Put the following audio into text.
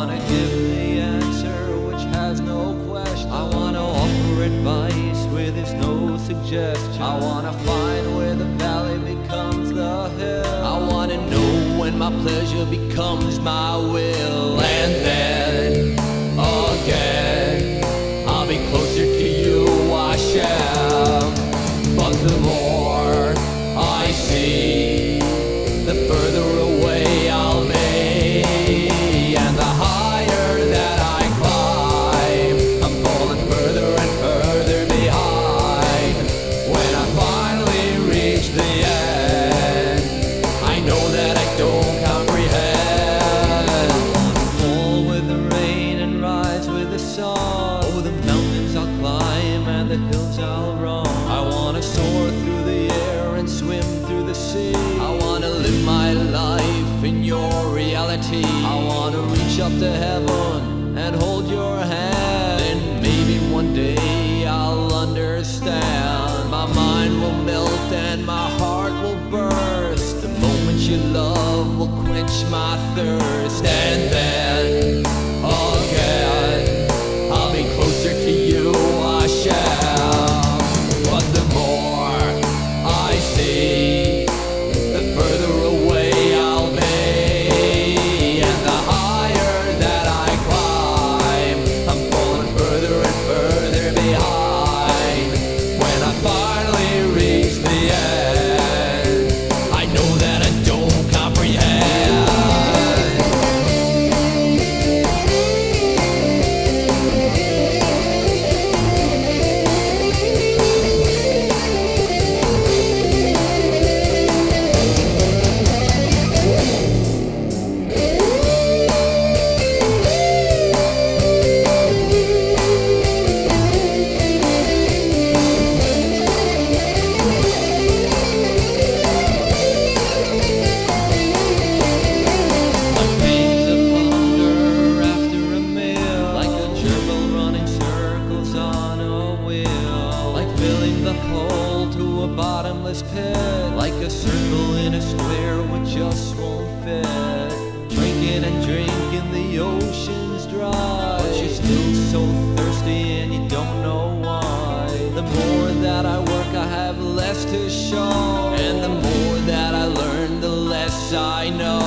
wanna give the answer which has no question. I wanna offer advice where there's no suggestion. I wanna find where the valley becomes the hill. I wanna know when my pleasure becomes my will. And then again I'll be closer to you, I shall. But the more I see, the further away I'll be. And the higher that I climb, I'm falling further and further behind. When I finally reach the end, I know that I don't comprehend. I wanna fall with the rain and rise with the sun. Over the mountains I'll climb and the hills I'll run. I wanna soar through the air and swim through the sea. I wanna live my life in your reality. I wanna reach up to heaven and hold your hand. And maybe one day I'll understand. My mind will melt and my heart will burst. The moment you love will quench my thirst. And then again I'll be closer to you, I shall. But the more I see, the further away I'll be. And the higher that I climb, I'm falling further and further behind. When I finally reach the end, I know that I don't comprehend. Bottomless pit, like a circle in a square which just won't fit. Drinking and drinking, the ocean's dry, but you're still so thirsty and you don't know why. The more that I work, I have less to show, and the more that I learn, the less I know.